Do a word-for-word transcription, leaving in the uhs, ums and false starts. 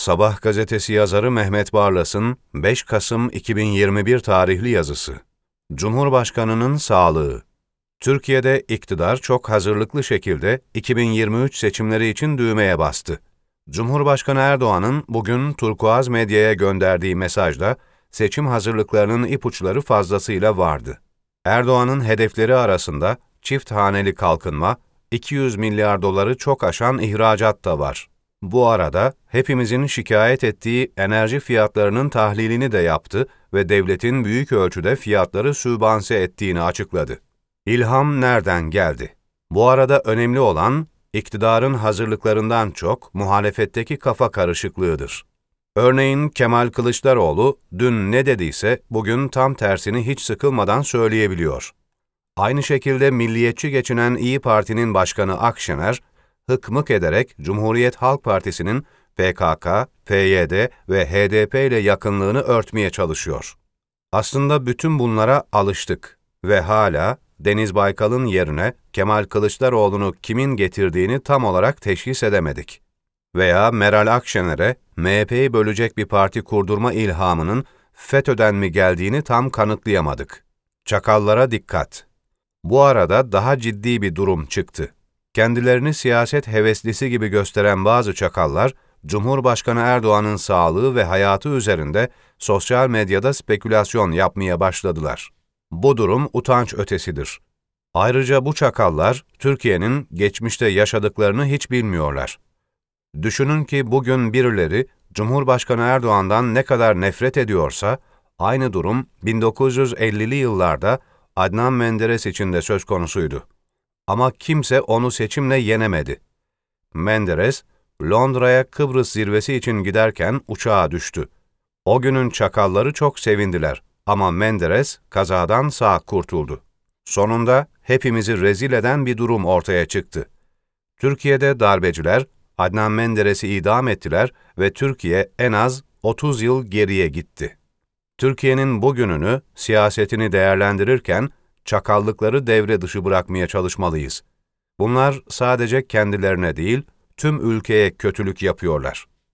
Sabah gazetesi yazarı Mehmet Barlas'ın beş Kasım iki bin yirmi bir tarihli yazısı. Cumhurbaşkanının sağlığı. Türkiye'de iktidar çok hazırlıklı şekilde iki bin yirmi üç seçimleri için düğmeye bastı. Cumhurbaşkanı Erdoğan'ın bugün Turkuaz medyaya gönderdiği mesajda seçim hazırlıklarının ipuçları fazlasıyla vardı. Erdoğan'ın hedefleri arasında çift haneli kalkınma, iki yüz milyar doları çok aşan ihracat da var. Bu arada hepimizin şikayet ettiği enerji fiyatlarının tahlilini de yaptı ve devletin büyük ölçüde fiyatları sübvanse ettiğini açıkladı. İlham nereden geldi? Bu arada önemli olan, iktidarın hazırlıklarından çok muhalefetteki kafa karışıklığıdır. Örneğin Kemal Kılıçdaroğlu dün ne dediyse bugün tam tersini hiç sıkılmadan söyleyebiliyor. Aynı şekilde milliyetçi geçinen İyi Parti'nin başkanı Akşener, hıkmık ederek Cumhuriyet Halk Partisi'nin P K K, P Y D ve H D P ile yakınlığını örtmeye çalışıyor. Aslında bütün bunlara alıştık ve hala Deniz Baykal'ın yerine Kemal Kılıçdaroğlu'nu kimin getirdiğini tam olarak teşhis edemedik. Veya Meral Akşener'e M H P'yi bölecek bir parti kurdurma ilhamının FETÖ'den mi geldiğini tam kanıtlayamadık. Çakallara dikkat. Bu arada daha ciddi bir durum çıktı. Kendilerini siyaset heveslisi gibi gösteren bazı çakallar, Cumhurbaşkanı Erdoğan'ın sağlığı ve hayatı üzerinde sosyal medyada spekülasyon yapmaya başladılar. Bu durum utanç ötesidir. Ayrıca bu çakallar, Türkiye'nin geçmişte yaşadıklarını hiç bilmiyorlar. Düşünün ki bugün birileri, Cumhurbaşkanı Erdoğan'dan ne kadar nefret ediyorsa, aynı durum bin dokuz yüz ellili yıllarda Adnan Menderes için de söz konusuydu. Ama kimse onu seçimle yenemedi. Menderes, Londra'ya Kıbrıs zirvesi için giderken uçağa düştü. O günün çakalları çok sevindiler ama Menderes kazadan sağ kurtuldu. Sonunda hepimizi rezil eden bir durum ortaya çıktı. Türkiye'de darbeciler Adnan Menderes'i idam ettiler ve Türkiye en az otuz yıl geriye gitti. Türkiye'nin bugününü, siyasetini değerlendirirken çakallıkları devre dışı bırakmaya çalışmalıyız. Bunlar sadece kendilerine değil, tüm ülkeye kötülük yapıyorlar.